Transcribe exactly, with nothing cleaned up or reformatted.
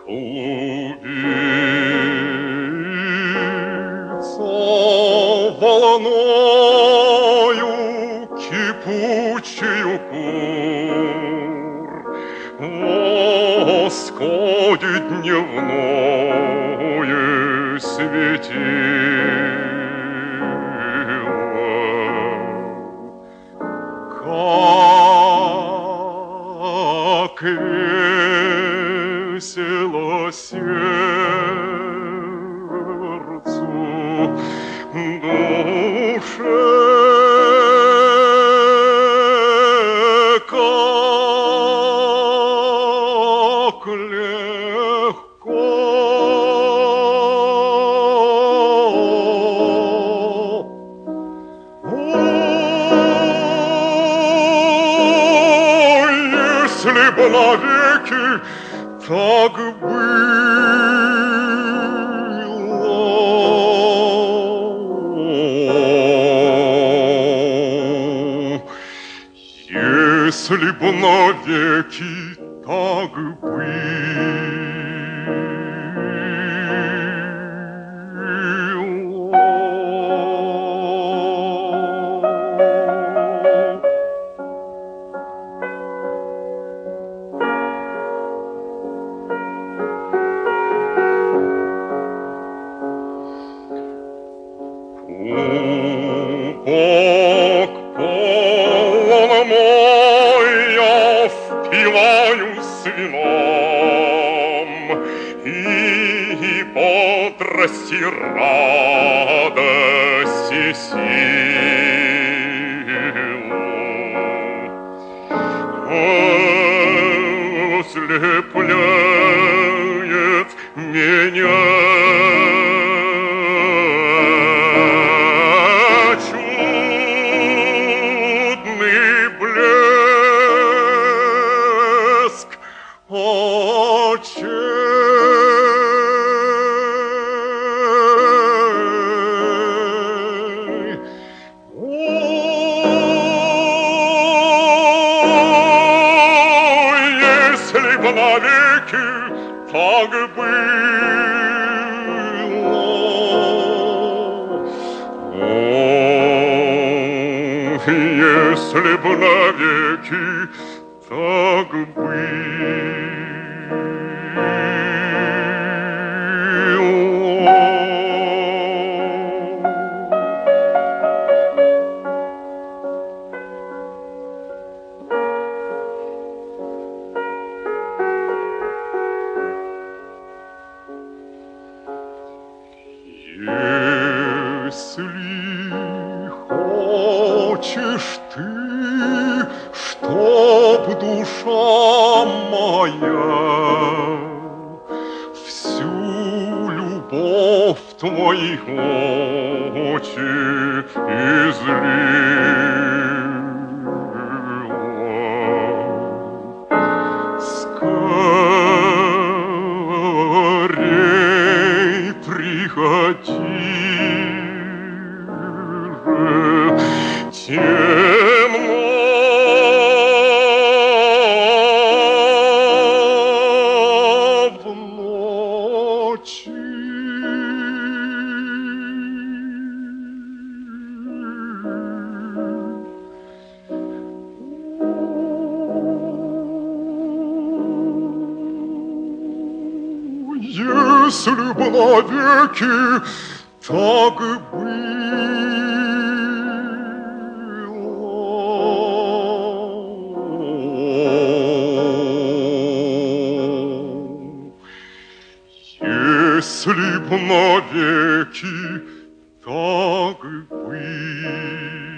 Клубится волною кипучую кур, восходе дневное светило. Как весело сердцу, душе, как легко. Если бы навеки так было, если бы навеки так Кубок полон мой, я впиваюсь вином, и бодрости, радости силу. Ослепляет меня очей. О, если бы навеки так было, о, если бы навеки так было. Если хочешь ты, чтоб душа моя всю любовь твоих очи излила, скорей приходи. Темно в ночи, если бы навеки так если б навеки так было.